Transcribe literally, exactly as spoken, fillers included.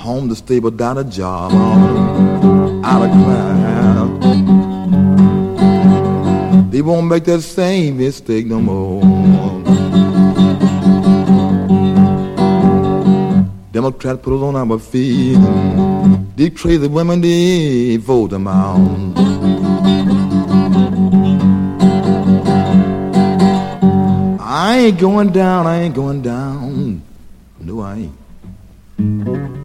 home to stable, down a job, out of class. They won't make that same mistake no more. Democrats put us on our feet. These crazy women, they vote them out. I ain't going down, I ain't going down. No, I ain't.